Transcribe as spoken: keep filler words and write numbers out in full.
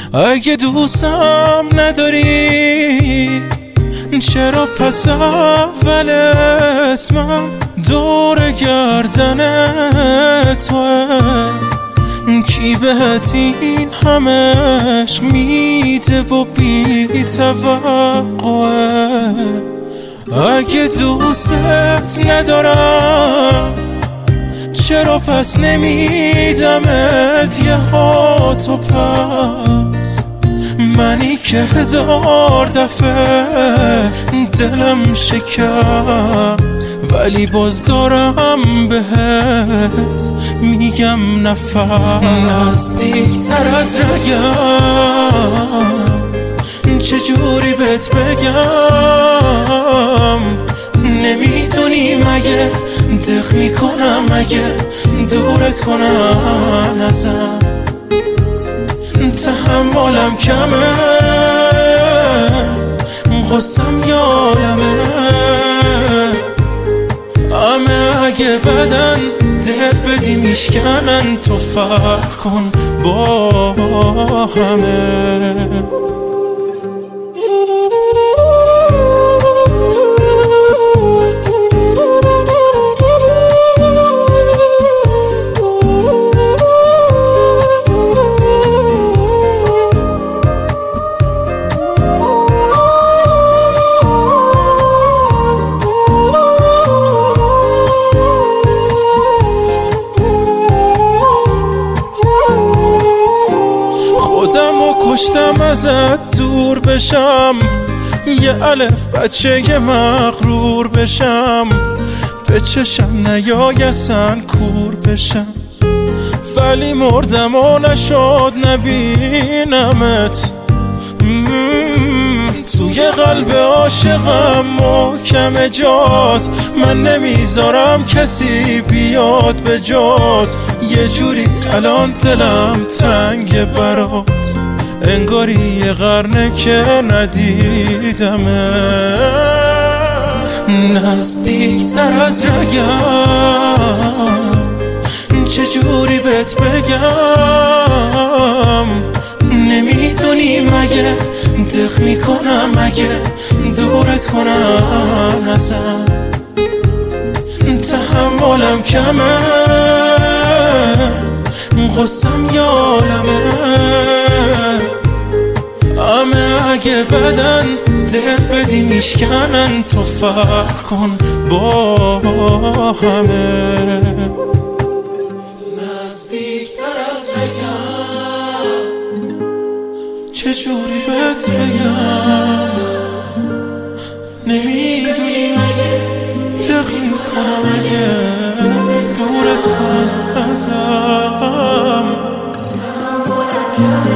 اگه دوستم نداری چرا پس اول اسمم دور گردن توه؟ کی بهت این همش میده و بی توقعه؟ اگه دوستت ندارم چرا پس نمیدمت یه هات و پس؟ منی که هزار دفعه دلم شکست ولی باز دارم بهت میگم نفس. نزدیکتر از رگم چجوری بهت بگم؟ نمیدونی مگه دق میکنم اگه دورت کنم ازم؟ تحملم کمه غصم یالمه همه اگه بدن دل بدی میشکنن تو فرق کن با همه. خودم و کشتم ازت دور بشم، یه الف بچه یه مغرور بشم، به چشم نیای اصلا کور بشم، ولی مردم و نشد نبینمت. توی قلب عاشقم محکم جات، من نمیذارم کسی بیاد به جات. یه جوری الان دلم تنگ برات، انگاری یه قرنه که ندیدمه. نزدیکتر از رگم چجوری بهت بگم؟ نمیدونی مگه دق میکنم اگه دورت کنم ازم؟ تحملم کمه غصم یالمه همه اگه بدن دل بدی میشکنن تو فرق کن با همه. نزدیکتر از رگم چجوری بهت بگم؟ نمیدونی مگه دق میکنم اگه دورت کنم ازم؟